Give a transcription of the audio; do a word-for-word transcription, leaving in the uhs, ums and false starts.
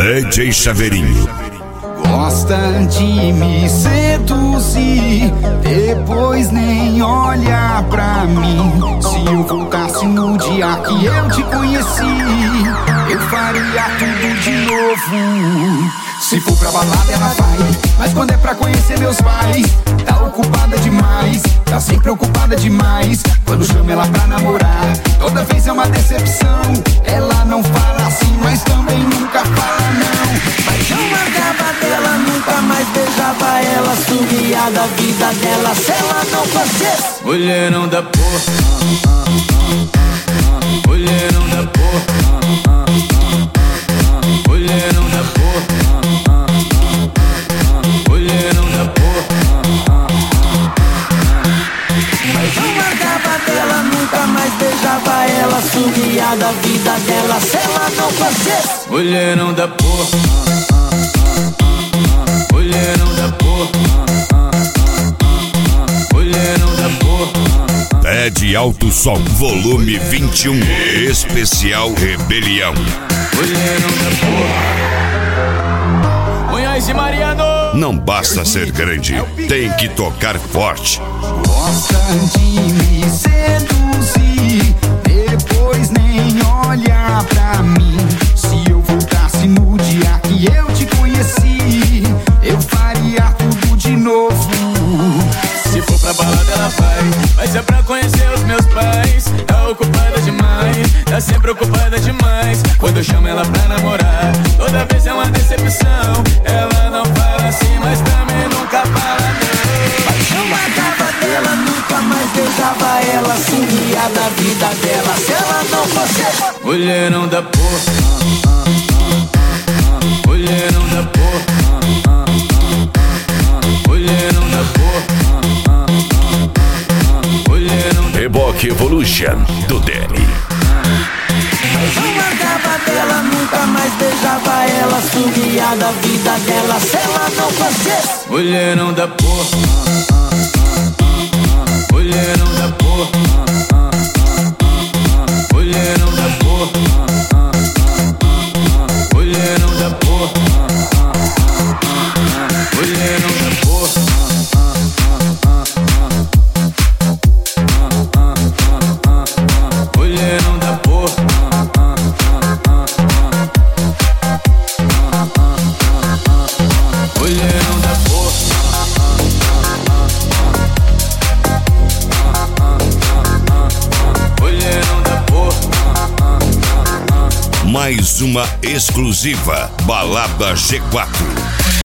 D J Chaveirinho. Gosta de me seduzir, depois nem olha pra mim. Se eu voltasse no dia que eu te conheci, eu faria tudo de novo. Se for pra balada ela vai, mas quando é pra conhecer meus pais, tá ocupada demais, tá sempre ocupada demais. Quando chamo ela pra namorar, toda vez é uma decepção. Ela não fala assim, mas também nunca fala não. Mas eu largava dela, nunca mais beijava ela, sumia da vida dela se ela não fazia. Mulherão da porra, mulherão da porra, mulherão da porra, mulherão da porra. Mas eu largava dela, nunca mais beijava ela, sumia da vida dela se ela não fazia. Mulherão da porra, mulherão da porra, mulherão da porra. Ted Alto Som, volume vinte e um, especial Rebelião. Mulherão da porra. Munhoz e Mariano. Não basta ser grande, tem que tocar forte. Gosta de me seduzir, depois nem olha pra mim. Se eu voltasse no dia que eu te conheci, eu faria tudo de novo. Se for pra balada ela vai, mas é pra conhecer os meus pais. Tá ocupada demais, tá sempre ocupada demais. Quando eu chamo ela pra namorar, toda vez é uma decepção. Ela não fala assim, mas também nunca fala não. Mas eu largava dela, nunca mais beijava ela, sumia da vida dela se ela não fosse. Mulherão da porra, mulherão da porra, mulherão da porra, mulherão da Reboque Evolution, do Danny. Mas eu largava dela, nunca mais beijava ela, sumia da vida dela se ela não fosse. mulherão da porra, mulherão da porra, mulherão da porra, mulherão da porra, mulherão da porra. Mulherão da porra. Mulherão da porra. Mulherão da porra. Mais uma exclusiva, Balada G quatro.